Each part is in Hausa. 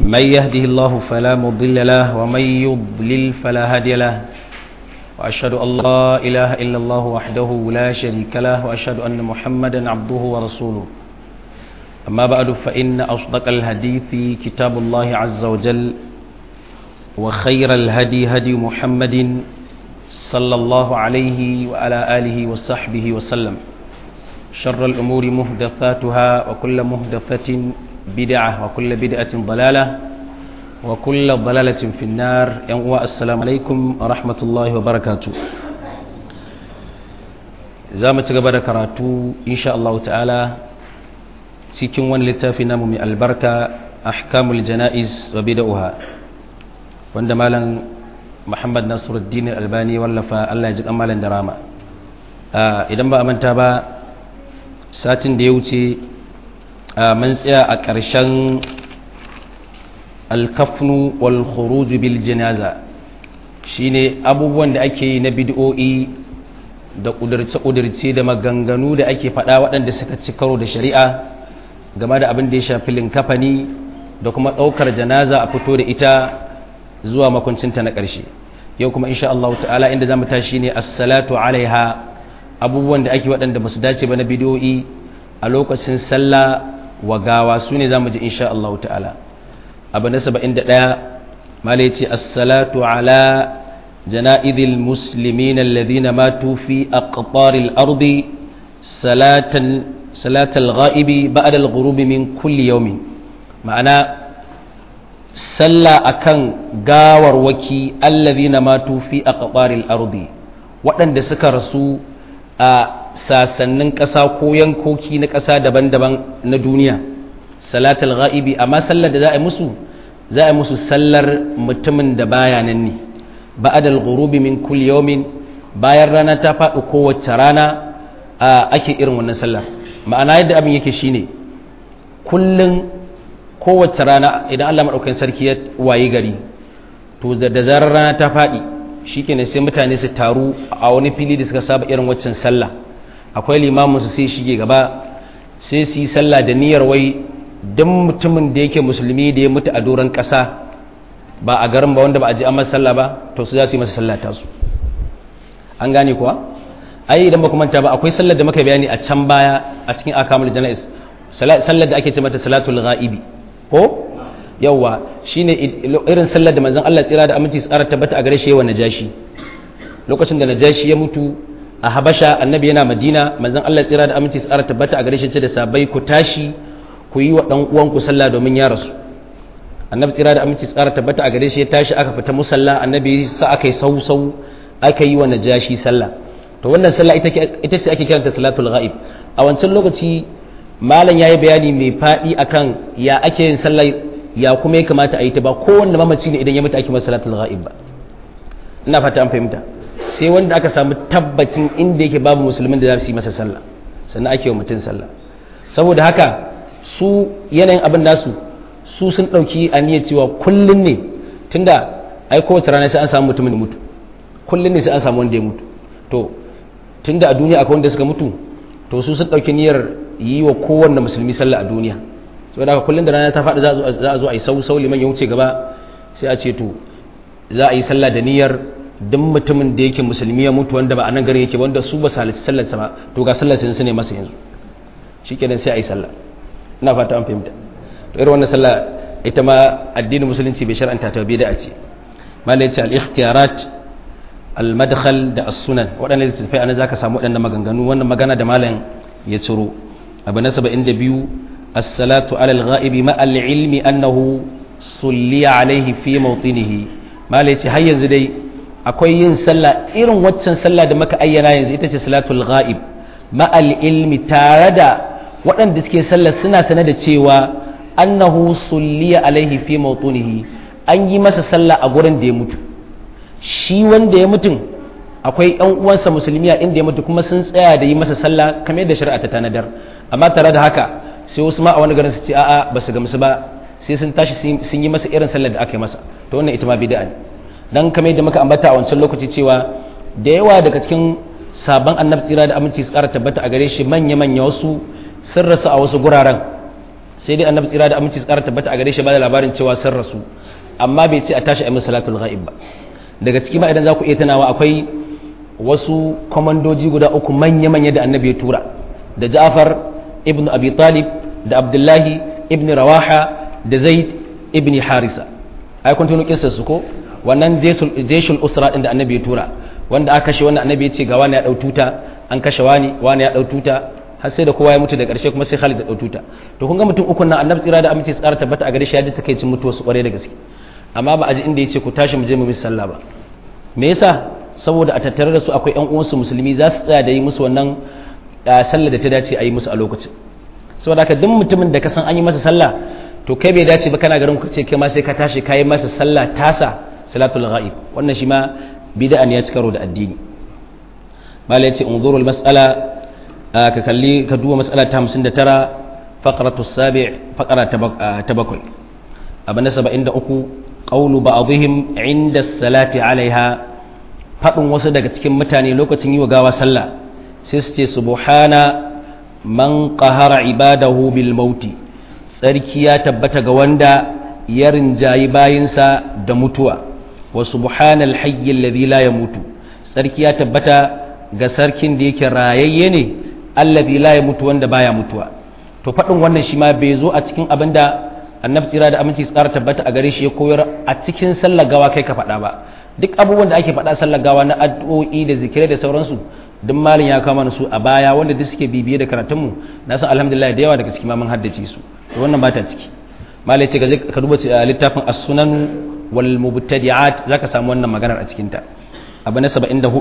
من يهده الله فلا مضل له ومن يضلل فلا هادي له وأشهد أن لا إله إلا الله وحده لا شريك له وأشهد أن محمدا عبده ورسوله أما بعد فإن أصدق الحديث كتاب الله عز وجل وخير الهدي هدي محمد صلى الله عليه وعلى آله وصحبه وسلم شر الأمور محدثاتها وكل محدثة بدعة وكل بدعة ضلالة وكل ضلالة في النار. السلام عليكم ورحمة الله وبركاته. زامة قبل كراتو إن شاء الله تعالى cikin wani littafi namu mai albarka ahkamul janaiz wa bid'uha wanda malam Muhammad Nasiruddin Albani wallafa Allah ya ji kamalan da rama. Idan ba a manta ba satin da ya wuce mun tsaya a ƙarshen alkafnu wal khuruj bil janaza, shine abubuwan da ake yi na bid'o'i da ƙudurce da maganganu da ake faɗa waɗanda suka ci karo da shari'a game da abin da ya shafi linkafani da kuma ɗaukar janaza a fito da ita zuwa makwancinta na ƙarshe. Yau kuma insha Allah ta'ala inda zamu tashi ne as-salatu alaiha, abubuwan da ake waɗanda ba su dace ba na bidiyoyi a lokacin sallah wa gawa su ne zamu ji insha Allah ta'ala. Abu na 71 malai ce as-salatu ala janaizil muslimin alladhina matu fi aqtaril ardi salatal ghaibi ba'da al-ghurub min kulli yawmin, ma'ana sallah akan gawarwaki alladhina matu fi aqtaril ardi, waɗanda suka rasu a sasannin ƙasa ko yankoki na ƙasa daban-daban na duniya. Salatal ghaibi, amma sallar da za a yi musu sallar mutumin da baya nan ne, ba'da al-ghurub min kulli yawmin, bayan rana ta faɗi kowace rana ake irin wannan sallar. Ma'ana yadda abin yake shine kullun kowace rana idan Allah madaukakin sarki ya wayi gari, to da zarar rana ta faɗi shikenan sai mutane su taru a wani fili da suka saba irin waccan sallah. Akwai limamin su sai shige gaba sai su yi sallah da niyyar wai dan mutumin da yake musulmi da ya mutu a doron ƙasa ba a garin ba, wanda ba a ji amma sallah ba, to su za su yi masa sallah tasu. An gane kuwa? Ai idan ba ku manta ba akwai sallar da muka bayani a can baya a cikin akamul janais, sallar da ake ce mata salatul ghaibi ko yawa, shine irin sallar da manzon Allah tsira da aminci tsara tabbata a gare shi yawan najashi. Lokacin da najashi ya mutu a Habasha, annabi yana Madina, manzon Allah tsira da aminci tsara tabbata a gare shi ce da sabai ku tashi ku yi wa dan uwanku sallah domin ya rasu. Annabi tsira da aminci tsara tabbata a gare shi ya tashi aka fita musalla, annabi sa aka yi sau aka yi wa najashi sallah. To wannan sallah ita ce ake kiranta salatul ghaib. A wancan lokaci malam yayi bayani mai fadi akan ya ake yin sallah, ya kuma ya kamata a yi ta, ba kowanne mamaci ne idan ya mutu ake masa salatul ghaib ba. Ina fata an fahimta. Sai wanda aka samu tabbacin inda yake babu musulmin da za su yi masa sallah, sannan ake wa mutum sallah. Saboda haka su yanayin abin nasu su sun dauki aniyar cewa kullun ne, tunda ai kowace rana sai an samu mutumin da mutu, kullun ne sai an samu wanda ya mutu. To tunda a duniya akwai wanda suka mutu, to su sun ɗauki niyyar yi wa kowanne musulmi sallah a duniya. Saboda haka kullum da rana ta faɗi za a zo a yi sau liman ya wuce gaba, sai a ce to za a yi sallah da niyyar duk mutumin da yake musulmi ya mutu wanda ba a nan garin yake, wanda su ba su halarci sallarsa ba, to ga sallar sun ne masa yanzu, shikenan sai a yi sallah. Ina fata an fahimta. To irin wannan sallah ita ma addinin musulunci bai shar'anta ta, bid'a ce. Malai ce al-ikhtiyarat al-madkhal da as-sunan, waɗannan littattafai anan zaka samu waɗannan maganganu, wannan magana da malam ya ciro. Abu na 72 as-salatu ala al-ghaibi ma al-ilmi annahu sulliya alayhi fi mawtinihi. Malai ce har yanzu dai akwai yin sallah irin waccan sallah da muka ayyana yanzu, ita ce salatul ghaib ma al-ilmi, tare da waɗanda suke sallah suna sanar da cewa annahu sulliya alayhi fi mawtinihi, an yi masa sallah a gurin da ya mutu. Shi wanda ya mutum akwai ɗan uwansa musulmi a inda ya mutu kuma sun tsaya da yi masa sallah kamar yadda shari'a ta tanadar. Amma tare da haka sai wasu ma a wani garin su ce a'a ba su gamsu ba, sai sun tashi sun yi masa irin sallar da aka yi masa. To wannan ita ma bid'a ne. Dan kamar yadda muka ambata a wancan lokaci cewa da yawa daga cikin sabon annabi tsira da aminci su ƙara tabbata a gare shi, manya wasu sun rasu a wasu guraren sai dai annabi tsira da aminci su ƙara tabbata a gare shi ba da labarin cewa sun rasu amma bai ce a tashi a yi salatul ghaib ba. Daga ciki ma idan za ku iya tunawa akwai wasu komandoji guda uku manya-manya da annabi ya tura, da Ja'far ibn Abi Talib, da Abdullahi ibn Rawaha, da Zaid ibn Harisa. Ai kun tuno kissar su ko? Wannan jeshul usra din da annabi ya tura, wanda aka kashe wannan annabi ya ce ga wani ya dau tuta, an kashe wani ya dau tuta, har sai da kowa ya mutu da ƙarshe kuma sai Khalid da dau tuta. To kun ga mutum ukun nan annabi tsira da aminci tsara tabbata a gare shi ya ji takeicin mutuwar su kware da gaske. Amma ba a ji inda ya ce ku tashi mu je mu yi sallah ba. Me yasa? Saboda a tattare da su akwai ƴan uwansu musulmi za su tsaya da yi musu wannan sallah da ta dace a yi musu a lokacin. Saboda haka duk mutumin da ka san an yi masa sallah to kai bai dace ba kana garin ku ce kai ma sai ka tashi ka yi masa sallah tasa salatul ghaib. Wannan shi ma bid'a ne ya ci karo da addini. Mala yace unzurul mas'ala ka kalli ka duba mas'ala ta 59 faqratu sabi' faqara ta bakwai. Abana 73 qawlu ba'dihim 'inda as-salati 'alayha fadin wasu daga cikin mutane lokacin yi wa gawa sallah sai su ce subhana man qahara ibadahu bil mauti, tsarki ya tabbata ga wanda ya rinjayi bayinsa da mutuwa, wa subhanal hayy alladhi la yamutu, tsarki ya tabbata ga sarkin da yake rayayye ne alladhi la yamutu wanda baya mutuwa. To fadin wannan shi ma bai zo a cikin abinda annabi tsira da aminci tsara tabbata a gare shi ya koyar a cikin sallar gawa kai ka faɗa ba. Duk abubuwan da ake faɗa sallar gawa na addu'o'i da zikirai da sauransu duk malin ya kama su a baya wanda duk suke bibiye da karatunmu na san alhamdulillah da yawa daga cikin mun haddace su. To wannan ba ta ciki. Malai ce ka duba littafin as-sunan wal mubtadi'at zaka samu wannan maganar a cikin ta. Abu na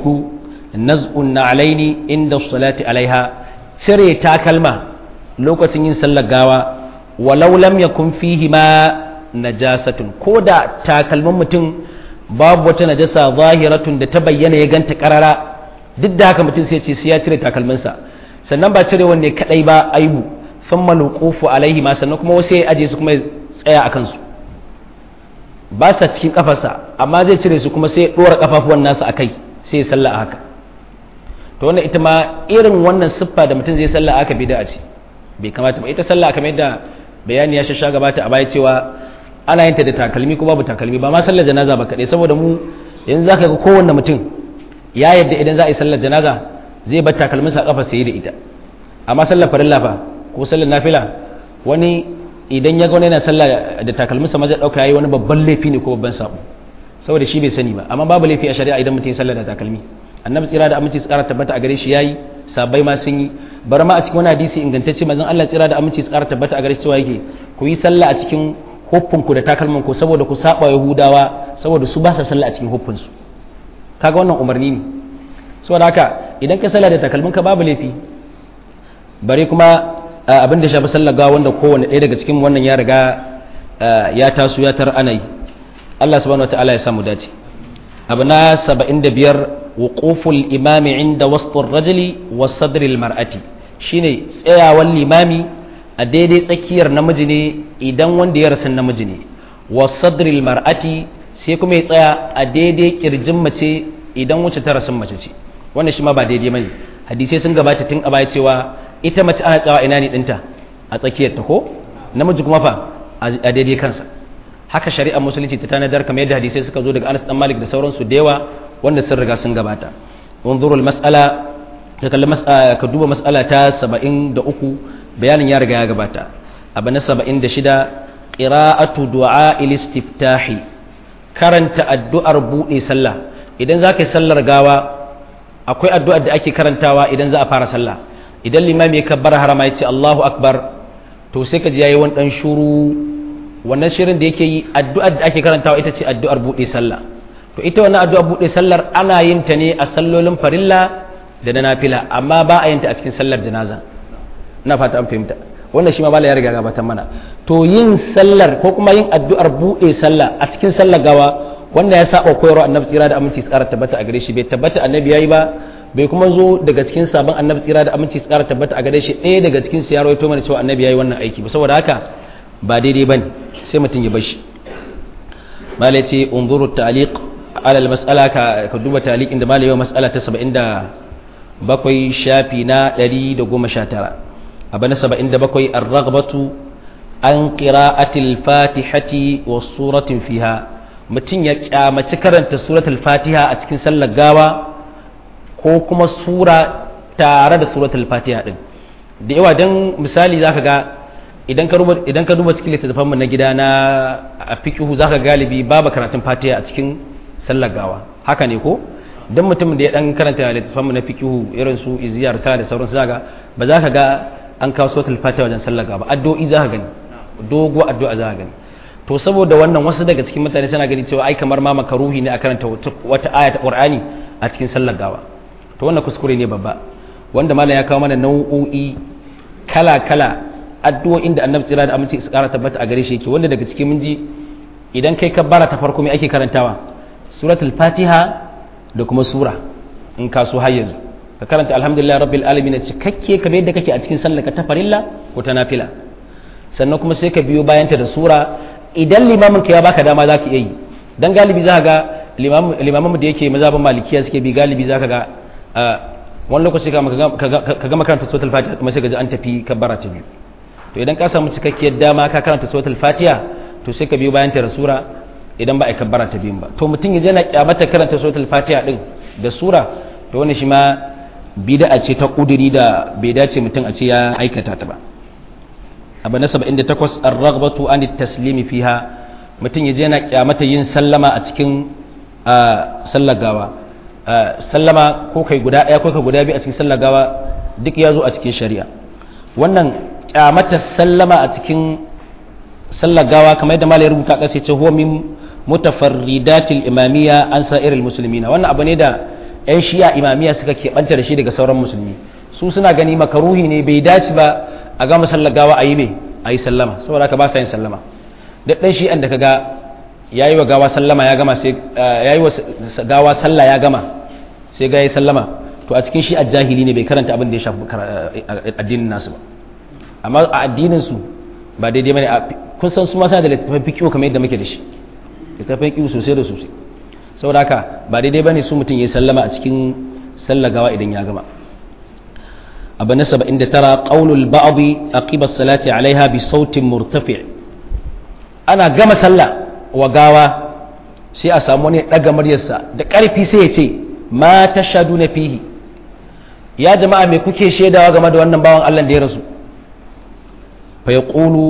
74 naz'un na'alaini inda salati alaiha, cire takalma lokacin yin sallar gawa walau lam yakun fihi ma najasatun, ko da takalmin mutum babu wata najasa zahiratun da ta bayyana ya ganta karara, duk da haka mutum sai ce sai ya cire takalminsa. Sannan ba cire wanne kadai ba aibu, thumma alwuqufu alaihi ma, sannan kuma wasu ya aje su kuma ya tsaya akan su, ba sa cikin kafarsa amma zai cire su kuma sai ya dora kafafuwan nasa akai sai ya salla haka. To wannan ita ma irin wannan siffa da mutum zai salla haka bid'a ce, bai kamata ba. Ita sallah kamar yadda bayani ya shasha gabata a baya cewa ana yin ta da takalmi ko babu takalmi, ba ma sallar janaza ba kadai, saboda mu yanzu zaka ga kowanne mutum ya yadda idan za a yi sallar janaza zai bar takalminsa a kafa sai da ita. Amma sallar farilla fa ko sallar nafila, wani idan ya ga wani yana sallah da takalminsa ma zai dauka yayi wani babban laifi ne ko babban sabo, saboda shi bai sani ba. Amma babu laifi a shari'a idan mutum ya sallar da takalmi. Annabi tsira da aminci tsara tabbata a gare shi yayi, sabai ma sun yi. Bar ma a cikin wani hadisi ingantacce manzon Allah tsira da aminci tsara tabbata a gare shi cewa yake ku yi sallah a cikin huffinku da takalman ku saboda ku saba Yahudawa, saboda su ba sa sallah a cikin huffinsu. Kaga wannan umarni ne. Saboda haka idan ka sallah da takalmin ka babu laifi. Bare kuma abin da shafi sallar gawa wanda kowanne ɗaya daga cikin wannan ya riga ya taso ya tar ana yi. Allah subhanahu wataala ya samu dace. Abu na 75 wuquful imami inda wastur rajuli wa sadril mar'ati, shine tsayawan limami a daidai tsakiyar namiji ne idan wanda ya rasu namiji ne, wa sadril mar'ati sai kuma ya tsaya a daidai kirjin mace idan wacce ta rasu mace ce. Wannan shi ma ba daidai bane. Hadisai sun gabata tun a baya cewa ita mace ana tsawa ina ne dinta a tsakiyar ta ko namiji kuma fa a daidai kansa. Haka shari'ar musulunci ta tanadar kamar yadda hadisai suka zo daga Anas dan Malik da sauransu da yawa wanda sun riga sun gabata. Unzurul mas'ala ka duba mas'ala ta 73 bayanin ya riga ya gabata. Abu na 76 qira'atu du'a istiftahi, karanta addu'ar bude sallah. Idan za ka yi sallar gawa akwai addu'ar da ake karantawa idan za a fara sallah. Idan limami ya kabbara harama ya ce Allahu akbar, to sai ka ji yayi wani dan shuru. Wannan shirin da yake yi addu'ar da ake karantawa ita ce addu'ar bude sallah. To ita wannan addu'ar bude sallar ana yin ta ne a sallolin farilla da na nafila, amma ba a yin ta a cikin sallar janaza. Ina fata an fahimta. Wannan shi ma bala ya riga gabatar mana. To yin sallar ko kuma yin addu'ar bude sallah a cikin sallar gawa wanda ya saba koyarwa annabi tsira da aminci tsara tabbata a gare shi, bai tabbata annabi yayi ba, bai kuma zo daga cikin sabon annabi tsira da aminci tsara tabbata a gare shi ɗaya daga cikin su ya rawaito mana cewa annabi yayi wannan aiki ba. Saboda haka ba daidai bane, sai mutum ya bar shi. Malai ce unzuru ta'liq ala al-mas'ala ka duba ta'liqin da malai wa mas'ala ta 77 shafi na 119. Abu na 77 ar-raghbatu an qira'atil fatihati was suratin fiha mutum ya kyamaci karanta suratul fatiha a cikin sallar gawa ko kuma sura tare da suratul fatiha din da yawa dan misali zaka ga idan ka duba cikin littattafan mu na gida na fiqhu zaka galibi babu karatun fatiha a cikin sallar gawa haka ne ko dan mutum da ya dan karanta littattafan mu na fiqhu irin su iziyar ta da sauransu zaka ba za ka ga an kawo suratul fatiha wajen sallar gawa addu'o'i za ka gani dogo addu'a za ka gani to saboda wannan wasu daga cikin mutane suna gani cewa ai kamar ma makaruhi ne a karanta wata aya ta Qur'ani a cikin sallar gawa to wannan kuskure ne babba wanda malam ya kawo mana nau'o'i kala-kala addu'o'in da Annabi tsira da aminci su kara tabbata a gare shi yake wanda daga cikin mun ji idan kai kabbara ta farko me ake karantawa suratul Fatiha da kuma sura in ka so har yanzu ka karanta alhamdulillah rabbil alamin cikakke kamar yadda kake a cikin sallar ka ta farilla ko ta nafila sannan kuma sai ka biyo bayanta da sura idan limamin ka ya baka dama za ka iya yi dan galibi za ka ga limamin da yake mazhabin malikiya suke bi galibi za ka ga wani lokaci ka ga makaranta suratul fatiha kuma sai ka ji an tafi kabbara ta biyu to idan ka samu cikakkiyar dama ka karanta suratul fatiha to sai ka biyo bayanta da sura idan ba a kabbara ta biyun ba to mutum ya je na kyamata karanta suratul fatiha din da sura to wannan shi ma bid'a ce ta kuduri da bai dace mutum a ce ya aikata ta ba abu na 78 ar-raghbatu an at-taslim fiha mutum yaje yana kyamata yin sallama a cikin sallar gawa sallama ko kai guda daya ko kai guda biyu a cikin sallar gawa duk ya zo a cikin shari'a wannan kyamata sallama a cikin sallar gawa kamar yadda malai rubuta kasa ce huwa min mutafarridatil imamiyya an sa'iril muslimina wannan abu ne da yan shi'a imamiyya suka keɓanta da shi daga sauran musulmi su suna gani makaruhi ne bai dace ba a gama sallar gawa a yi mai a yi sallama saboda haka ba sa yin sallama da ɗan shi'an da ka ga ya yi wa gawa sallama ya gama sai ya yi wa gawa sallah ya gama sai ga ya yi sallama to a cikin shi'a jahili ne bai karanta abin da ya shafi addinin nasu ba amma a addinin su ba daidai bane kun san su ma suna da littattafan fiqh kamar yadda muke da shi littattafan fiqh sosai da sosai saboda haka ba daidai bane su mutum ya yi sallama a cikin sallar gawa idan ya gama abu na 79 qaulul ba'd aqiba as-salati 'alayha bi sautin murtafi' ana gama sallah wa gawa sai a samu ne daga muryarsa da karfi sai ya ce ma tashaduna fihi ya jama'a me kuke shaidawa game da wannan bawan Allah da ya rasu fa yaqulu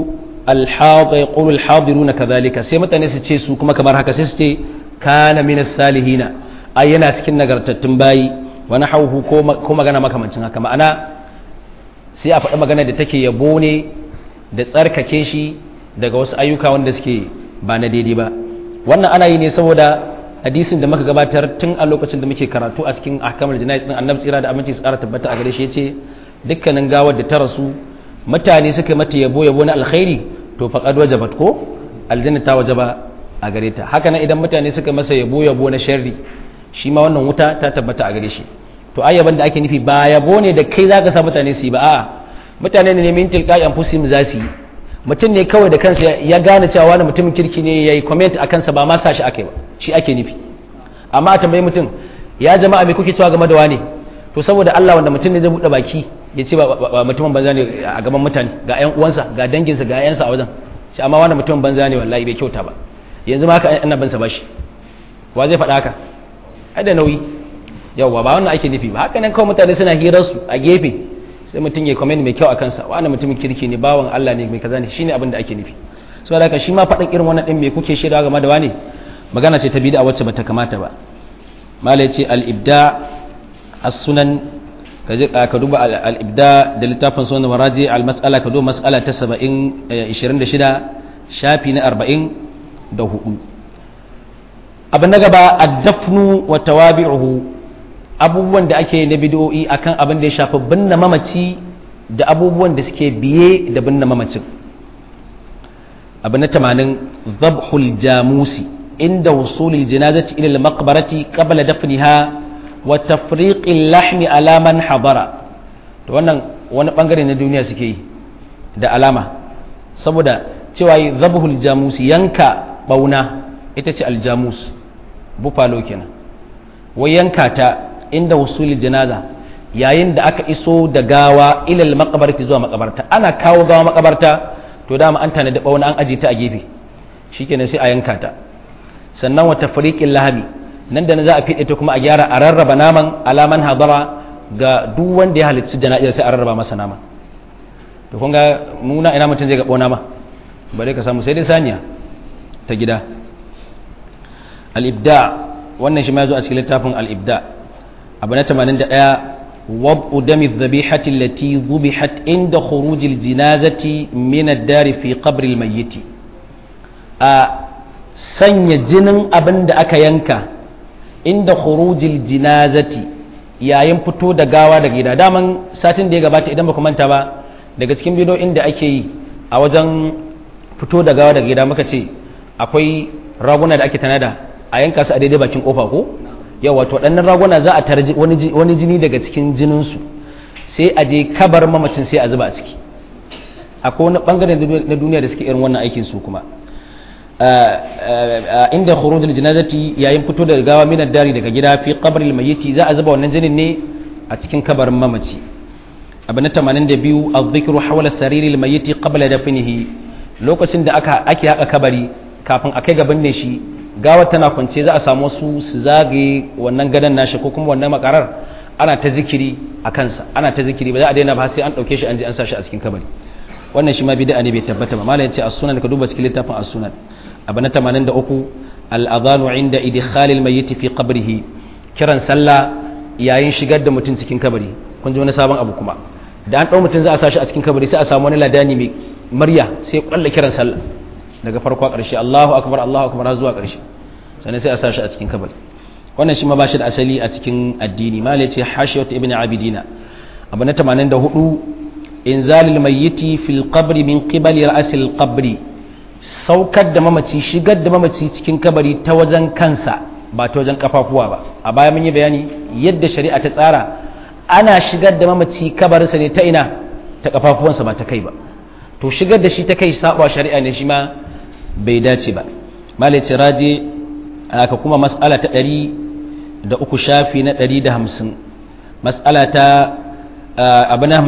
al-hadiruna kadhalika sai mutane su ce su kuma kamar haka sai su ce kana minas salihina ai yana cikin nagartattun bayi wani hauhu ko magana makamancin haka ma'ana sai a faɗi magana da take yabo ne da tsarkake shi daga wasu ayyuka wanda suke ba na daidai ba wannan ana yi ne saboda hadisin da muka gabatar tun a lokacin da muke karatu a cikin ahkamul jana'iz din annabi tsira da aminci su ƙara tabbata a gare shi yace dukkanin gawar da ta rasu mutane suka mata yabo na alkhairi to faqad wajabat ko aljanna ta wajaba a gare ta haka nan idan mutane suka masa yabo na sharri shi ma wannan wuta ta tabbata a gare shi to ayyaban da ake nufi ba yabo ne da kai zaka sa mutane su yi ba a'a mutane ne min tilqai anfusihim za su yi mutum ne kawai da kansa ya gane cewa wani mutumin kirki ne yayi comment a kansa ba ma sa shi ake ba shi ake nufi amma a tambayi mutum ya jama'a me kuke cewa game da wani to saboda Allah wanda mutum ne zai bude baki ya ce ba mutumin banza ne a gaban mutane ga ƴan uwansa ga danginsa ga ƴansa a wajen shi amma wani mutumin banza ne wallahi bai kyauta ba yanzu ma haka ina bansa bashi wa zai faɗa haka ai da nauyi yawwa ba wannan ake nufi ba haka nan kawai mutane suna hirar su a gefe sai mutum ya comment mai kyau a kansa wani mutumin kirki ne bawan Allah ne mai kaza ne shine abin da ake nufi saboda haka shi ma faɗin irin wannan din me kuke shaidawa game da wani magana ce ta bid'a wacce bata kamata ba malai ce al-ibda as-sunan ka duba al-ibda da littafin sunan maraji al-mas'ala ka duba mas'ala ta 26 shafi na 44 abin na gaba ad-dafnu wa tawabi'uhu abubuwan da ake na bid'o'i akan abin da ya shafi binne mamaci da abubuwan da suke biye da binne mamacin abu na 80 dhabhul jamusi inda wusulil janazati ila al-maqbarati qabla dafniha wa tafriqil lahmi ala man hadara to wannan wani bangare na duniya suke yi da alama saboda cewa dhabhul jamusi yanka bauna ita ce aljamus buffalo kenan wai yanka ta inda wusulil janaza yayin da aka iso da gawa ilal makabarti zuwa makabarta ana kawo gawa makabarta to dama an tanadi wani an aje ta a gefe shikenan sai a yanka ta. Sannan wa tafriqil lahmi, nan da nan za a fide ta kuma a gyara a rarraba naman alaman hadara ga duk wanda ya halicci jana'izar sai a rarraba masa nama. To kun ga muna ina mutum zai ga nama bare ka samu sai dai saniya ta gida. Al-ibda wannan shi ma yazo a cikin littafin al-ibda abu na 81 wab'u dami dhabihati allati dhubihat inda khuruj al-janazati min ad-dar fi qabr al-mayyit, a sanya jinin abin da aka yanka inda khuruj al-janazati yayin fito da gawa daga gida. Daman satin da ya gabata idan ba ku manta ba, daga cikin bidiyoyin da ake yi a wajen fito da gawa daga gida muka ce akwai raguna da ake tanada a yanka su a daidai bakin kofa ko yau, wato waɗannan raguna za a tarji wani jini daga cikin jininsu sai a je kabar mamacin sai a zuba a ciki. akwai wani bangare na duniya da suke irin wannan aikin su kuma inda khurujul janazati yayin fito da gawa min dari daga gida fi qabril mayyiti za a zuba wannan jinin ne a cikin kabarin mamaci. abu na 82 adh-dhikru hawla sariril mayyiti qabla dafnihi, lokacin da ake haka kabari kafin akai gaban ne shi gawar tana kwance za a samu su zagaye wannan gadon nashi ko kuma wannan makarar ana ta zikiri a kansa, ana ta zikiri ba za a daina ba sai an dauke shi an je an sa shi a cikin kabari. wannan shi ma bid'a ne bai tabbata ba. malai yace as-sunan ka duba cikin littafin as-sunan abu na 83 al-adhanu inda idkhalil mayyit fi qabrihi, kiran sallah yayin shigar da mutum cikin kabari. kun ji wani sabon abu kuma, da an dau mutum za a sa shi a cikin kabari sai a samu wani ladani mai murya sai ya kwalla kiran sallah daga farko a ƙarshe Allahu akbar har zuwa ƙarshe, sannan sai a sa shi a cikin kabari. wannan shi ma ba shi da asali a cikin addini. malai ce hashiyat ibn abidina abu na 84 inzalil mayyiti fil qabri min qibali ra'sil qabri, saukar da mamaci, shigar da mamaci cikin kabari ta wajen kansa ba ta wajen kafafuwa ba. a baya mun yi bayani yadda shari'a ta tsara ana shigar da mamaci kabarinsa ne ta ina, ta kafafuwansa ba ta kai ba. to shigar da shi ta kai saba shari'a ne shi ma bai dace ba. malai ce raje ka kuma mas'ala ta 103 shafi na 150, mas'ala ta abu na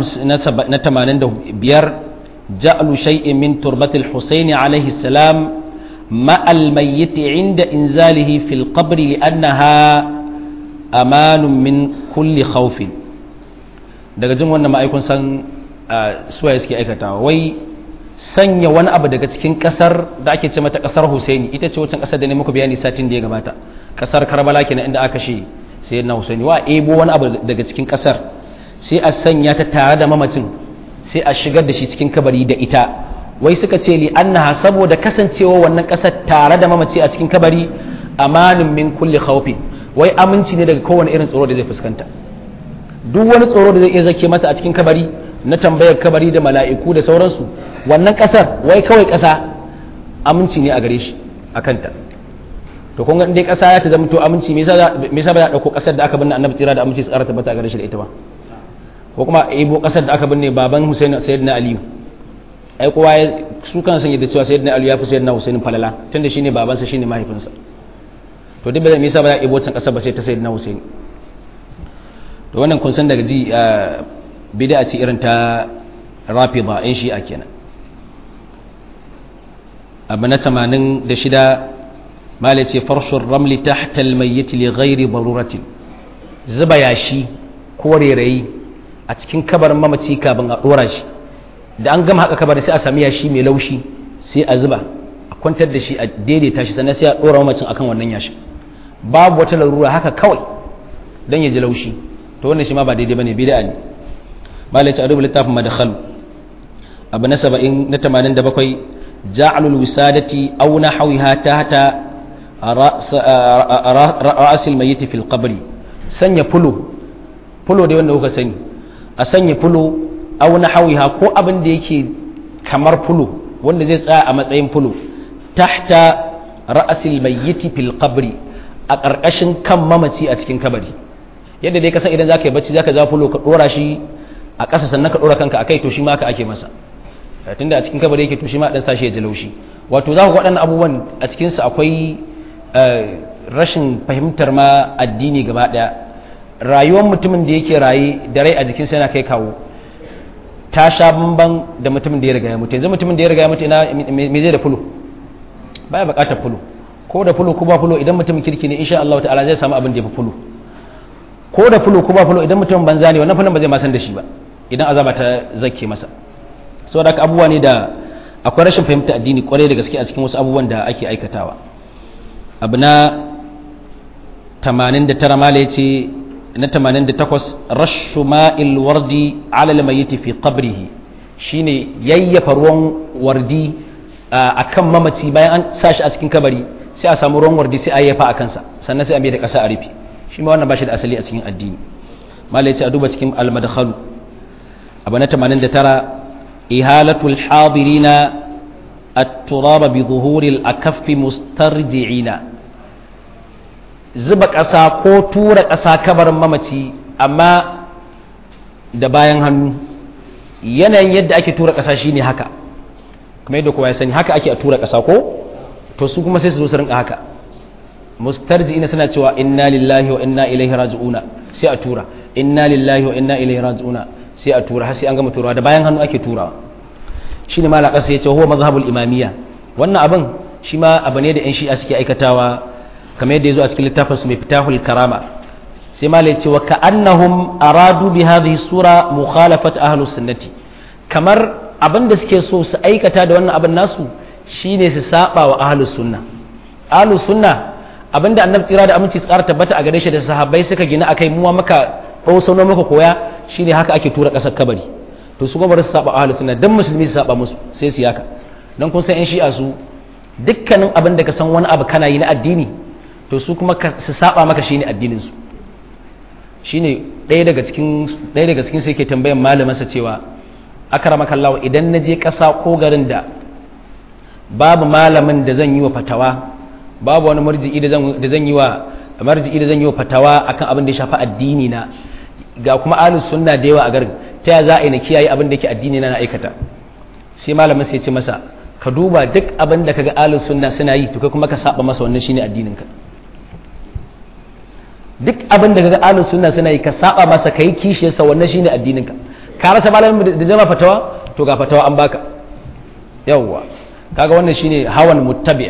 85 ja'lu shay'in min turbatil husaini alaihi salam ma'al mayyit inda inzalihi fil qabri li'annaha amanun min kulli khawfin. daga jin wannan ma'aikun san suwaye suke aikatawa, wai sanya wani abu daga cikin kasar da ake ce mata kasar Husaini, ita ce wancan kasar da ne muku bayani satin da ya gabata, kasar Karbala kenan inda aka shi sayyidina Husaini. wa ebo wani abu daga cikin kasar sai a sanya ta tare da mamacin sai a shigar da shi cikin kabari da ita, wai suka ce li annaha saboda kasancewa wannan kasar tare da mamaci a cikin kabari amanun min kulli khawfin, wai aminci ne daga kowane irin tsoro da zai fuskanta. duk wani tsoro da zai iya zake masa a cikin kabari na tambayar kabari da mala'iku da sauransu, wannan kasar wai kawai kasa aminci ne a gare shi a kanta. to kun ga dai kasa ya ta zama to aminci, me yasa ba za a dauko kasar da aka binne annabi tsira da aminci tsara tabbata a gare shi da ita ba, ko kuma ibo kasar da aka binne baban Husaini sayyidina Aliyu. ai kowa su kan san yadda cewa sayyidina Aliyu ya fi sayyidina Husaini falala tunda shine babansa shine mahaifinsa. to duk ba me yasa ba za a ibo can kasar ba sai ta sayyidina Husaini. to wannan kun san daga ji bid'a ce irin ta rafida in shi'a kenan. abu na 86 malai ce farshur ramli tahta almayyit li ghairi daruratin, zuba yashi ko rairayi a cikin kabarin mamaci kafin a dora shi. da an gama haka kabarin sai a sami yashi mai laushi sai a zuba a kwantar da shi a daidaita shi sannan sai a dora mamacin akan wannan yashi, babu wata larura haka kawai dan ya ji laushi. to wannan shi ma ba daidai bane, bid'a ne. malai ce a rubuta littafin madkhal abu na 70 na 87 ja'alul wisadati aw nahwiha tahta ra'sil mayyit fil qabri, sanya fulo dai wanda kuka sani, a sanya fulo aw nahwiha ko abin da yake kamar fulo wanda zai tsaya a matsayin fulo tahta ra'sil mayyit fil qabri, a ƙarƙashin kan mamaci a cikin kabari. yadda dai ka san idan zaka yi bacci zaka za fulo ka dora shi a ƙasa sannan ka dora kanka akai, to shi ma ka ake masa tunda a cikin kabari yake, to shi ma dan sashi ya ji laushi. wato za ku ga waɗannan abubuwan a cikin su akwai rashin fahimtar ma addini gaba ɗaya. rayuwar mutumin da yake raye da rai a jikinsa yana kai kawo, ta sha bamban da mutumin da ya riga ya mutu. Yanzu mutumin da ya riga ya mutu ina me zai da fulo, baya bukatar fulo, ko da fulo ko ba fulo idan mutumin kirki ne insha Allah ta'ala zai samu abin da ya fi fulo, ko da fulo ko ba fulo idan mutumin banza ne wannan fulon ba zai ma san da shi ba idan azaba ta zake masa. Saboda haka abubuwa ne da akwai rashin fahimta addini kwarai da gaske a cikin wasu abubuwan da ake aikatawa. Abu na 89 mala yace na 88 rashu ma'il wardi ala al-mayyit fi qabrihi, shine yayyafa ruwan wardi akan mamaci bayan an sashi a cikin kabari sai a samu ruwan wardi sai a yayyafa akan sa sannan sai a mai da kasa a rufe. Shi ma wannan bashi da asali a cikin addini. mala yace a duba cikin al-madkhal. Abu na 89 ihalatul hadirina at-turaba bi zuhuri al-akaffi mustarji'ina, zuba ƙasa ko tura ƙasa kabarin mamaci amma da bayan hannu. Yanayin yadda ake tura ƙasa shine haka, kuma yadda kowa ya sani haka ake a tura ƙasa ko to su kuma sai su zo su rinka haka mustarji'ina, suna cewa inna lillahi wa inna ilaihi raji'una sai a tura, inna lillahi wa inna ilaihi raji'una sai a tura har sai an gama turawa da bayan hannu ake turawa. shine mala ƙasa yace huwa mazhabul imamiyya, wannan abin shi ma abu ne da yan shi'a suke aikatawa kamar yadda ya zo a cikin littafin su mai fitahul karama. sai ma lai cewa ka annahum aradu bi hadhihi sura mukhalafat ahlus sunnati, kamar abin da suke so su aikata da wannan abin nasu shine su saba wa ahlus sunna. Ahlus sunna abinda annabi tsira da aminci tsara tabbata a gare shi da sahabbai suka gina akai muwa maka ɗausano maka koya shine haka ake tura ƙasar kabari. To su kuma su saba ahlus sunna dan musulmi su saba musu sai su yaka. Dan kun san yan shi'a su dukkanin abin da ka san wani abu kana yi na addini to su kuma su saba maka shine addinin su. Shine ɗaya daga cikin sai ke tambayan malamansa cewa akramaka Allah idan na je ƙasa ko garin da babu malamin da zan yi wa fatawa, babu wani marji'i da zan yi wa fatawa akan abin da ya shafi addini na, ga kuma ahlus sunna da yawa a garin, ta ya za a yi na kiyaye abin da yake addini na aikata. sai malamin sai ya ce masa ka duba duk abin da kaga ahlus sunna suna yi to kai kuma ka saba masa, wannan shine addinin ka. duk abin da kaga ahlus sunna suna yi ka saba masa kai kishiyarsa, wannan shine addinin ka. Ka rasa malamin da zama fatawa to ga fatawa an baka. yawwa kaga wannan shine hawan muttabi'.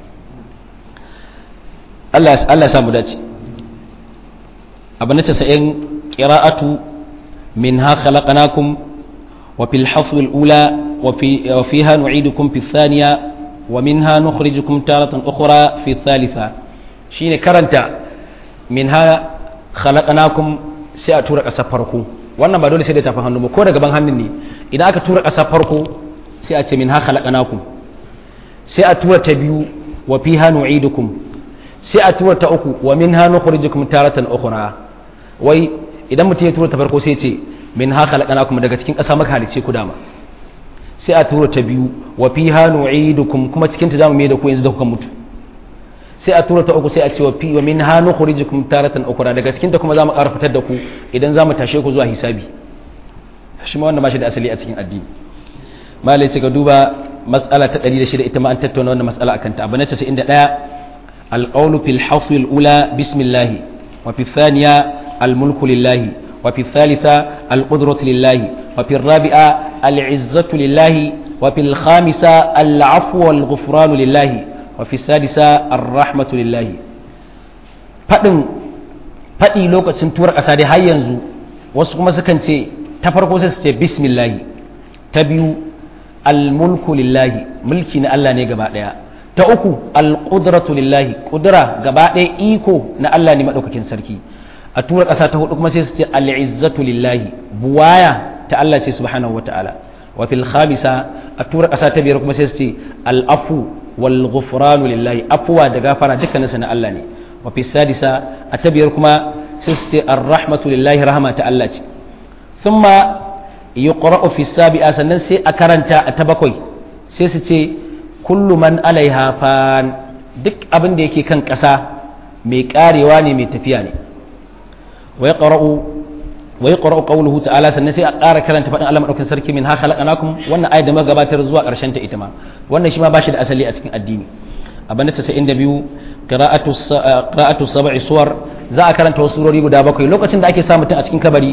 Allah ya samu dace. Abu na 90 qira'atu minha khalaqnakum wa fil hafz al-ula wa fiha nu'idukum fi thaniya wa minha nukhrijukum taratan ukhra fi thalitha. shine karanta minha khalaqnakum sai a tura ƙasar farko. wannan ba dole sai da tafi hannu ba, ko da gaban hannun ne idan aka tura ƙasar farko sai a ce minha khalaqnakum, sai a tura ta biyu wa fiha nu'idukum, sai a tura ta uku wa minha nukhrijukum taratan ukhra. wai idan mutum ya tura ta farko sai ce minha khalaqnakum, daga cikin ƙasa muka halice ku dama. sai a tura ta biyu wa fiha nu'idukum, kuma cikin ta zamu mai da ku yanzu da kuka mutu. sai a tura ta uku sai a ce wa minha nukhrijukum taratan ukhra, daga cikin ta kuma zamu ƙara fitar da ku idan zamu tashe ku zuwa hisabi. shi ma wannan ba shi da asali a cikin addini. malai ce ka duba mas'ala ta 106 ita ma an tattauna wannan mas'ala akan ta. abu na 91 القول في الحفظ الأولى بسم الله، وفي الثانية الملك لله، وفي الثالثة القدرة لله، وفي الرابعة العزة لله، وفي الخامسة العفو والغفران لله، وفي السادسة الرحمة لله. faɗi lokacin tura ƙasa dai har yanzu wasu kuma sukan ce ta farko sai su ce bismillahi, ta biyu almulku lillahi, mulki na Allah ne gaba ɗaya, ta uku alƙudratu lillahi, ƙudura gaba ɗaya iko na Allah ne maɗaukakin sarki. a tura ƙasa ta hudu kuma sai su ce al'izzatu lillahi, buwaya ta Allah ce subhanahu wata'ala. wa fil khamisa a tura ƙasa ta biyar kuma sai su ce al'afu wal ghufranu lillahi, afuwa da gafara dukkanin sa na Allah ne. wa fil sadisa a ta biyar kuma sai su ce ar-rahmatu lillahi, rahama ta Allah ce. thumma yuqra'u fi sabi'a, sannan sai a karanta a ta bakwai sai su ce kullu man alaiha fan, duk abin da yake kan ƙasa mai karewa ne mai tafiya ne. wa yaqra'u qawluhu ta'ala, sannan sai a ƙara karanta faɗin Allah madaukakin sarki min ha khalaqnakum, wannan ayat da muka gabatar zuwa ƙarshen ta ita ma wannan shi ma bashi da asali a cikin addini. abin da 92 qira'atu sab'i suwar, za a karanta wasu surori guda bakwai lokacin da ake sa mutum a cikin kabari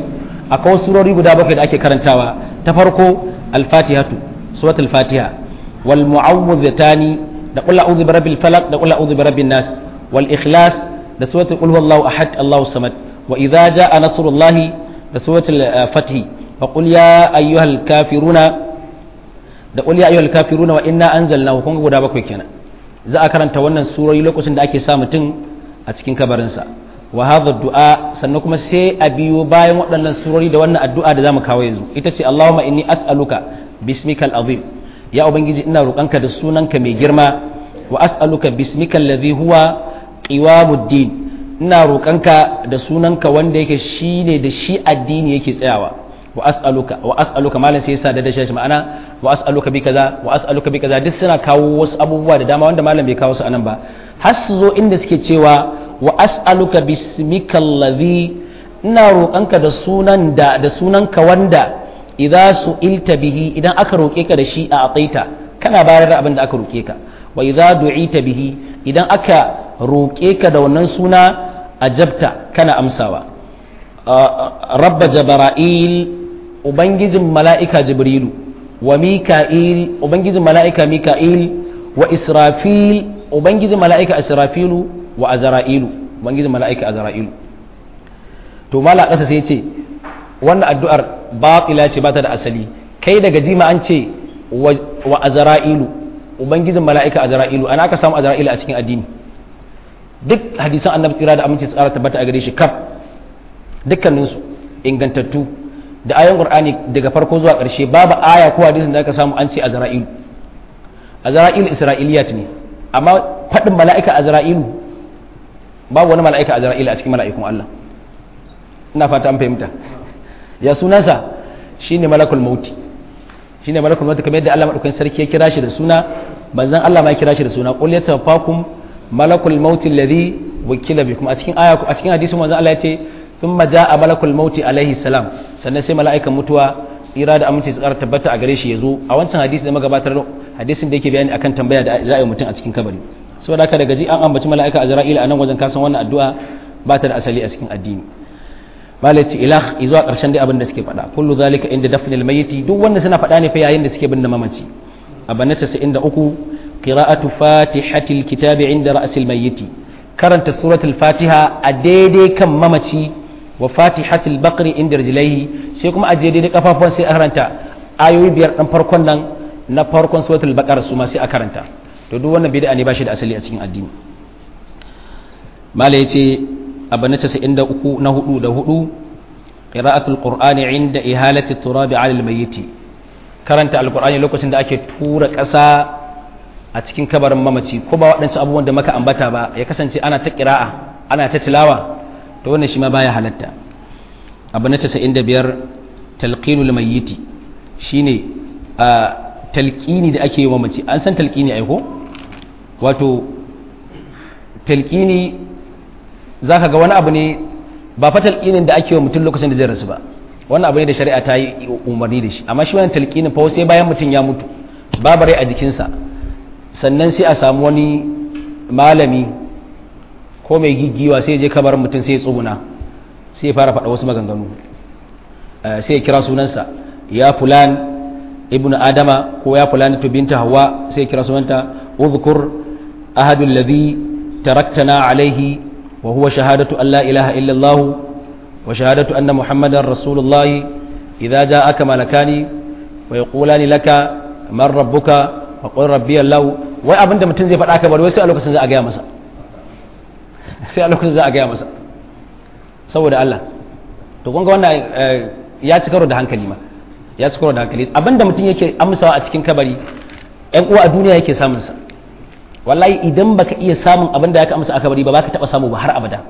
akwai surori guda bakwai da ake karantawa. Ta farko al-fatihatu, suratul fatiha, wal mu'awwidhatani da qul a'udhu birabbil falaq da qul a'udhu birabbin nas, wal ikhlas da suratul qul huwallahu ahad Allahu samad, wa idza jaa nasrullahi da suratul fath, wa qul ya ayyuhal kafiruna da qul ya ayyuhal kafiruna wa inna anzalnahu. kun guda bakwai kenan. Za a karanta wannan surori lokacin da ake sa mutum a cikin kabarinsa. Wa hadha du'a, sannan kuma sai a biyo bayan waɗannan surori da wannan addu'a da zamu kawo yanzu, ita ce Allahumma inni as'aluka bismikal azim, ya ubangiji ina roƙanka da sunanka mai girma, wa as'aluka bismikal ladhi huwa qiwamuddin, ina roƙanka da sunanka wanda yake shine da shi addini yake tsayawa. wa as'aluka malan sai yasa da shi ma'ana wa as'aluka bi kaza wa as'aluka bi kaza, duk suna kawo wasu abubuwa da dama wanda malam bai kawo su anan ba, har su zo inda suke cewa wa as'aluka bismikal ladhi, ina roƙanka da sunanka wanda idza su'ilta bihi, idan aka roƙe ka da shi a ataita, kana bayar da abin da aka roƙe ka. Wa idza du'ita bihi, idan aka roƙe ka da wannan suna ajabta, kana amsawa. Rabba jabra'il, ubangijin mala'ika jibrilu, wa mika'il, ubangijin mala'ika mika'il, wa israfil, ubangijin mala'ika israfilu, wa azra'ilu, ubangijin mala'ika azra'ilu. To mala ƙasa sai ce wannan addu'ar batila ce, ba ta da asali. Kai daga jima an ce wa azra'ilu, ubangijin mala'ika azra'ilu, ana aka samu azra'ilu a cikin addini. Duk hadisan annabi tsira da aminci tsara tabbata a gare shi kaf dukkaninsu ingantattu da ayoyin qur'ani daga farko zuwa ƙarshe, babu aya ko hadisin da aka samu an ce azra'ilu. Azra'ilu isra'iliyat ne, amma faɗin mala'ika azra'ilu babu wani mala'ika azra'ilu a cikin mala'ikun Allah. Ina fata an fahimta. Ya sunansa shine malakul mauti, shine malakul mauti kamar yadda Allah madaukakin sarki ya kira shi da suna, manzon Allah ma ya kira shi da suna, qul yatawaffakum malakul mauti alladhi wukila bikum. A cikin aya, a cikin hadisin manzon Allah ya ce thumma jaa malakul mauti alaihi salam, sannan sai mala'ikan mutuwa tsira da aminci tsara tabbata a gare shi yazo. A wancan hadisi da magabatar, hadisin da yake bayani akan tambaya da za a yi mutum a cikin kabari. Saboda haka daga ji an ambaci mala'ika azra'ila a nan wajen, kasan wannan addu'a ba ta da asali a cikin addini. Malaci ilah izuwa ƙarshen dai abin da suke faɗa, kullu zalika inda dafnil mayyiti, duk wanda suna faɗa ne fa yayin da suke binne mamaci. Abana 93 qira'atu fatihatil kitabi inda ra'sil mayyiti, karanta suratul fatiha a daidai kan mamaci, wa fatihatil baqri inda rijlaihi, sai kuma a daidai kafafuwan sai a karanta ayoyi biyar dan farkon nan na farkon suratul baqara su ma sai a karanta. To duk wannan bid'a ne, ba shi da asali a cikin addini. Mala yace abana 93 na hudu da hudu qira'atul qur'ani inda ihalati turabi 'ala al-mayyit, karanta alqur'ani lokacin da ake tura ƙasa a cikin kabarin mamaci, ko ba waɗansu abubuwan da maka ambata ba, ya kasance ana ta qira'a ana ta tilawa, to wannan shi ma baya halatta. Abana 95 talqinul mayyit, shine talqini da ake yi wa mamaci. An san talqini ai ko? Wato talqini za ka ga wani abu ne ba fa talqinin da ake wa mutum lokacin da zai rasu ba, wannan abu ne da shari'a ta yi umarni da shi. Amma shi wannan talqinin fa sai bayan mutum ya mutu, babu rai a jikinsa, sannan sai a samu wani malami ko mai giggiwa sai ya je kabarin mutum sai ya tsuguna, sai ya fara faɗa wasu maganganu, sai ya kira sunansa, ya fulan ibnu adama ko ya fulan binta hawa, sai ya kira sunanta, udhkur ahadul ladhi taraktana alaihi وهو شهادة أن لا إله إلا الله وشهادة أن محمدا رسول الله إذا جاءك ملكان ويقولان لك من ربك فقل ربي الله. wai abinda mutum zai faɗa ka bari wai sai a lokacin za a gaya masa, sai a lokacin za a gaya masa, saboda Allah. To kun ga wannan ya ci karo da hankali ma, ya ci karo da hankali. Abinda mutum yake amsawa a cikin kabari, ƴan uwa a duniya yake samun sa. Wallahi idan baka iya samun abin da ya ka amsa a kabari ba, baka taba samu ba har abada.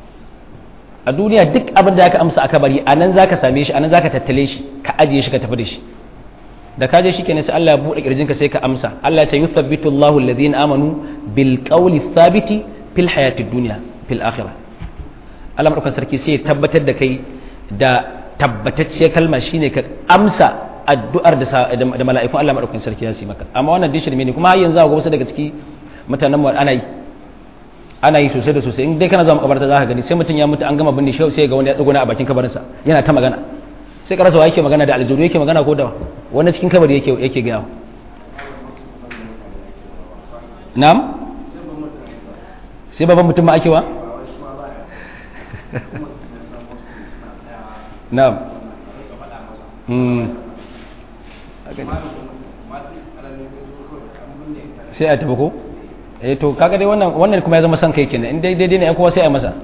A duniya duk abin da ya ka amsa a kabari a nan zaka same shi, a nan zaka tattale shi, ka ajiye shi, ka tafi da shi. Da ka je shi kenan sai Allah ya bude kirjinka sai ka amsa. Allah ya ce yuthabbitu Allahu alladhina amanu bil qawli thabiti fil hayati dunya fil akhirah. Allah madaukakin sarki sai ya tabbatar da kai da tabbatacciyar kalma, shine ka amsa addu'ar da mala'ikun Allah madaukakin sarki ya yi maka. Amma wannan dishin ne kuma har yanzu ga wasu daga ciki mutanen mu ana yi sosai da sosai. In dai kana zuwa makabarta za ka gani sai mutum ya mutu an gama binne shi sai ga wani ya tsuguna a bakin kabarinsa yana ta magana, sai ka rasa wa yake magana da aljanu yake magana ko da wani cikin kabari yake gaya na'am sai babban mutum ma ake wa na'am sai a tafi ko to kaga dai wannan kuma ya zama san kai kenan in daidai ne kowa sai a masa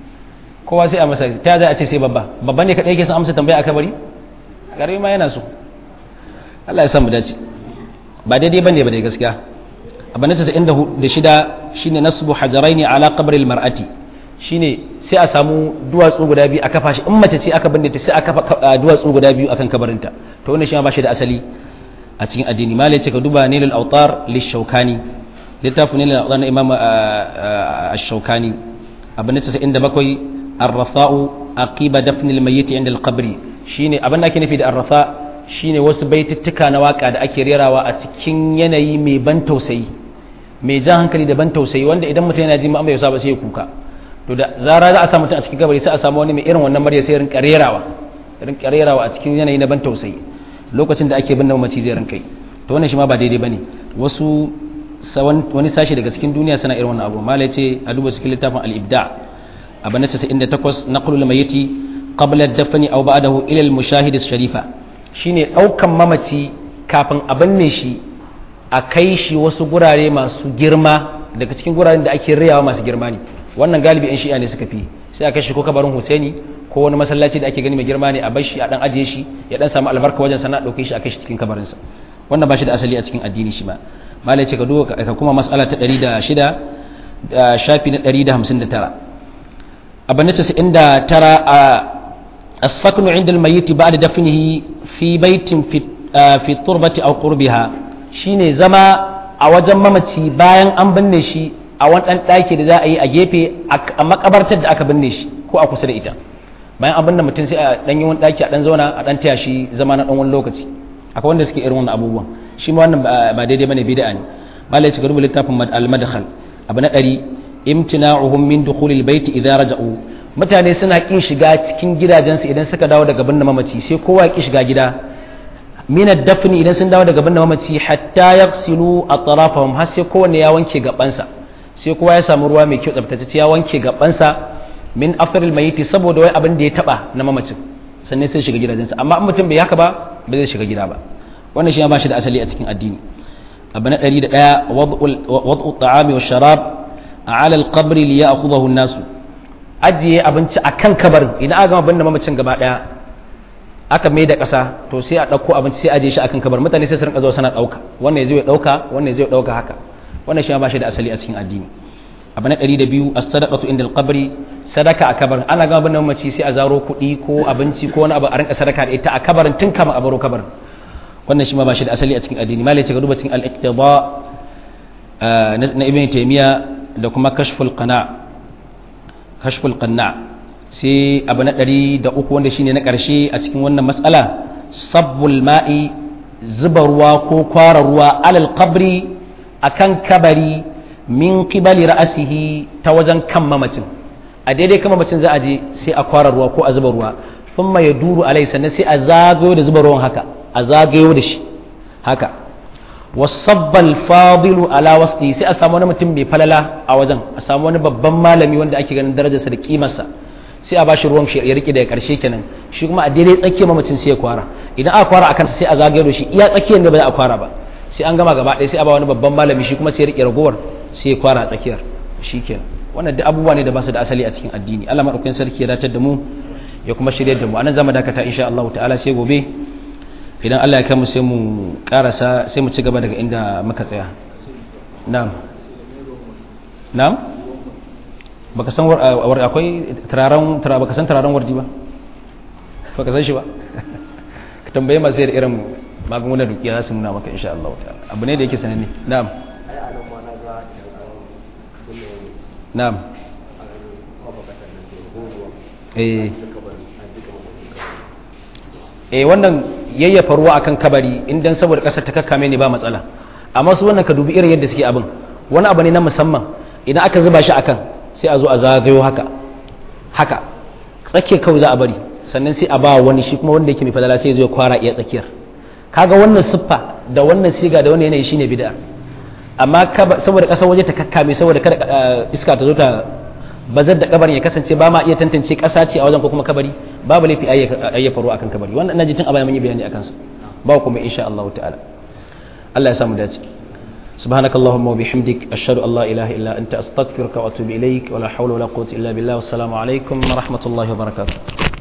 ta za a ce sai babba ne kadai yake son amsa tambaya aka bari gare ma yana so Allah ya san mu dace ba daidai bane ba dai gaskiya abana ta 96 shine nasbu hajaraini ala qabri almar'ati shine sai a samu duwatsu guda biyu a kafa shi in mace ce aka binne ta sai a kafa duwatsu guda biyu akan kabarinta to wannan shi ma ba shi da asali a cikin addini malai ce ka duba nilul autar lishaukani littafin nilul autar na imam ash-shaukani abin da 97 ar-rafa'u aqiba dafnil mayyit inda al-qabri shine abin da ake nufi da ar-rafa shine wasu baitittuka na waka da ake rerawa a cikin yanayi mai ban tausayi mai jan hankali da ban tausayi wanda idan mutum yana ji ma bai ba sai ya kuka to da zara za a sa mutum a cikin kabari sai a samu wani mai irin wannan murya sai rinka rerawa a cikin yanayi na ban tausayi lokacin da ake binne mamaci zai rinka yi to wannan shi ma ba daidai bane wasu wani sashi daga cikin duniya suna irin wannan abu mala yace a duba cikin littafin al-ibda abana 98 naqlul mayyiti qabla ad-dafni aw ba'dahu ila al-mushahid sharifa shine daukan mamaci kafin a binne shi a kai shi wasu gurare masu girma daga cikin guraren da ake riyawa masu girma ne wannan galibi yan shi'a ne suka fi sai a kai shi ko kabarin Husaini ko wani masallaci da ake gani mai girma ne a bar shi a dan ajiye shi ya dan samu albarka wajen sana dauke shi a kai shi cikin kabarinsa wannan ba shi da asali a cikin addini shi ma malai ce ka duba ka kuma mas'ala ta 106 shafi na 159 abin da 99 a as-saknu 'inda al-mayyit ba'da dafnihi fi baitin fi turbati aw qurbiha shine zama a wajen mamaci bayan an binne shi a wani dan daki da za a yi a gefe a makabartar da aka binne shi ko a kusa da ita bayan abin da mutum sai a dan yi wani daki a dan zauna a dan taya shi zama na dan wani lokaci akwai wanda suke irin wannan abubuwan shi ma wannan ba daidai bane bid'a ne malai shiga rubuta littafin al-madkhal abu na 100 imtina'uhum min dukhulil bayt idza raja'u mutane suna kin shiga cikin gidajensu idan suka dawo daga binne mamaci sai kowa ya ki shiga gida min ad-dafni idan sun dawo daga binne mamaci hatta yaghsilu atrafahum har sai kowanne ya wanke gabansa sai kowa ya samu ruwa mai kyau tsaftatacce ya wanke gabansa min afril mayiti saboda wai abin da ya taba na mamacin sannan sai shiga gidajensa amma in mutum bai haka ba ba zai shiga gida ba wannan shi ya bashi da asali a cikin addini abu na 101 wad'u ta'ami wa sharab ala al-qabr li ya'khudhahu an-nas ajiye abinci akan kabarin idan aka gama binne mamacin gaba daya aka mai da kasa to sai a dauko abinci sai ajiye shi akan kabarin mutane sai su rinka zuwa sana dauka wannan zai dauka wannan zai dauka haka wannan shi ya bashi da asali a cikin addini abu na 102 as-sadaqatu inda al-qabri sadaka a kabarin ana gama binne mamaci sai a zaro kuɗi ko abinci ko wani abu a rinka sadaka da ita a kabarin tun kama a baro kabarin wannan shi ma ba shi da asali a cikin addini malai ce ga duba cikin al-iqtida na ibn taymiya da kuma kashful qana sai abu na 103 wanda shine na karshe a cikin wannan mas'ala sabbul ma'i zuba ruwa ko kwara ruwa alal qabri akan kabari min qibali ra'sihi ta wajen kan mamacin a daidai kan mamacin za a je sai a kwara ruwa ko a zuba ruwa thumma yaduru alai sannan sai a zagayo da zuba ruwan haka a zagayo da shi haka wasabbal fadilu ala wasti sai a samu wani mutum mai falala a wajen a samu wani babban malami wanda ake ganin darajarsa da kimarsa sai a bashi ruwan ya rike daga karshe kenan shi kuma a daidai tsakiyar mamacin sai ya kwara idan aka kwara akan sai a zagayo da shi iya tsakiyar ne ba za a kwara ba sai an gama gaba ɗaya sai a ba wani babban malami shi kuma sai ya rike ragowar sai ya kwara a tsakiyar shikenan wannan duk abubuwa ne da ba su da asali a cikin addini Allah madaukakin sarki ya datar da mu ya kuma shirye da mu anan zamu dakata insha Allah ta'ala sai gobe idan Allah ya kama sai mu karasa sai mu ci gaba daga inda muka tsaya na'am baka san akwai baka san turaren wardi ba baka san shi ba ka tambaye masu yadda irin magungunan dukiya za su nuna maka insha Allah ta'ala abu ne da yake sananne na'am wannan yayyafa ruwa akan kabari idan saboda kasar ta kakkame ne ba matsala amma su wannan ka dubi irin yadda suke abin wani abu ne na musamman idan aka zuba shi akan sai a zo a zagayo haka tsake kawai za a bari sannan sai a ba wani shi kuma wanda yake mai falala sai ya zo ya kwara iya tsakiyar kaga wannan siffa da wannan siga da wannan yanayi shine bid'a amma saboda kasar waje ta kakkame saboda kada iska ta zo ta bazar da kabarin ya kasance ba ma iya tantance kasa ce a wajen ko kuma kabari babu laifi ayya faru akan kabari wannan ina ji tun a baya mun yi bayani akan su ba kuma insha Allah ta'ala Allah ya samu dace سبحانك اللهم وبحمدك أشهد أن لا إله إلا أنت أستغفرك وأتوب إليك ولا حول ولا قوة إلا بالله والسلام عليكم ورحمة الله وبركاته